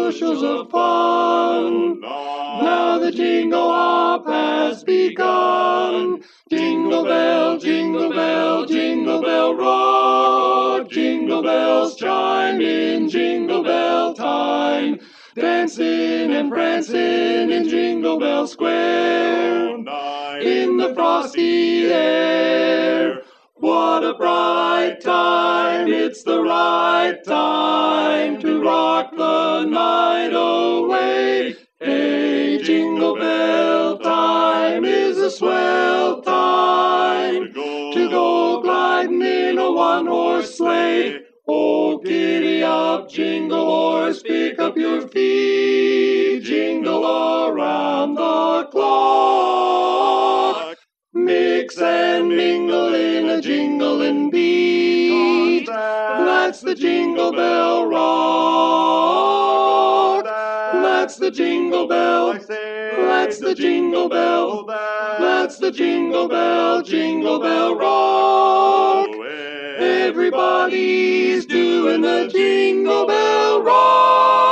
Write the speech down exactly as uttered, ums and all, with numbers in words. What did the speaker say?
bushels of fun. Now the jingle hop has begun. Jingle bell, jingle bell, jingle bell rock. Jingle bells chime in Jingle Bell time. Dancing and prancing in Jingle Bell Square. In the frosty air. What a bright time, it's the right time to rock the night away. Hey, Jingle Bell time is a swell time to go gliding in a one-horse sleigh. Oh, giddy up, jingle horse, pick up your feet, jingle around the clock. Mix and mingle in a jingling beat. That's the Jingle Bell rock. That's the Jingle Bell. That's the Jingle Bell. That's the Jingle Bell, Jingle Bell rock. Everybody's doing the Jingle Bell rock.